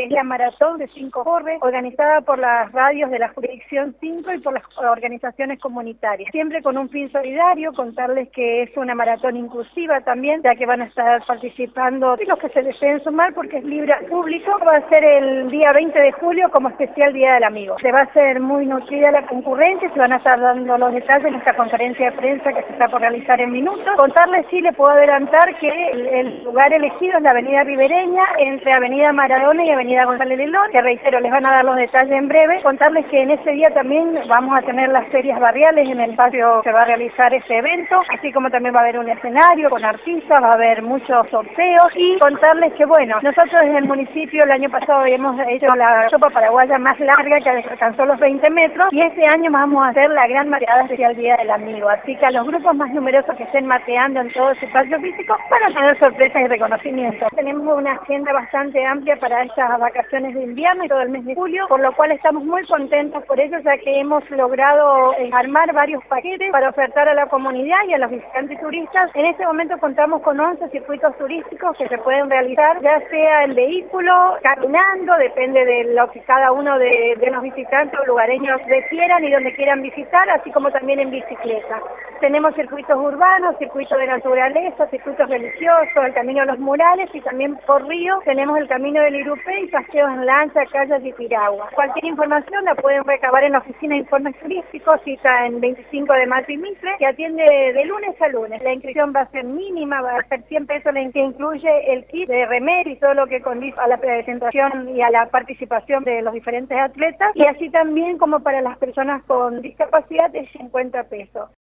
es la maratón de 5 Corre, organizada por las radios de la jurisdicción 5 y por las organizaciones comunitarias. Siempre con un fin solidario, contarles que es una maratón inclusiva también, ya que van a estar participando los que se deseen sumar porque es libre al público. Va a ser el día 20 de julio como especial Día del Amigo. Se va a hacer muy nutrida la concurrencia, se van a estar dando los detalles en esta conferencia de prensa que se está por realizar en minutos. Contarles, sí, le puedo adelantar que el lugar elegido es la avenida Ribereña, entre avenida Maradona y avenida González Lelón, que reitero, les van a dar los detalles en breve. Contarles que en ese día también vamos a tener las ferias barriales en el espacio que va a realizar este evento, así como también va a haber un escenario con artistas, va a haber muchos sorteos y contarles que, bueno, nosotros desde el municipio el año pasado hemos hecho la sopa paraguaya más larga que alcanzó los 20 metros y este año vamos a hacer la gran mateada especial Día del Amigo, así que a los grupos más numerosos que estén mateando en todo su espacio físico van a tener sorpresas y reconocimientos. Tenemos una agenda bastante amplia para estas vacaciones de invierno y todo el mes de julio, por lo cual estamos muy contentos por ello, ya que hemos logrado armar varios paquetes para ofertar a la comunidad y a los visitantes turistas. En este momento contamos con 11 circuitos turísticos que se pueden realizar, ya sea en vehículo, caminando, depende de lo que cada uno de los visitantes o lugareños prefieran y donde quieran visitar, así como también en bicicleta. Tenemos circuitos urbanos, circuitos de naturaleza, circuitos religiosos, el camino a los murales y también por río tenemos el camino del Irupé y paseos en lancha, calles y piragua. Cualquier información la pueden recabar en la oficina de informes turísticos, cita en 25 de Mayo y Mitre, que atiende de lunes a lunes. La inscripción va a ser mínima, va a ser 100 pesos, que incluye el kit de remera y todo lo que condice a la presentación y a la participación de los diferentes atletas, y así también como para las personas con discapacidad es 50 pesos.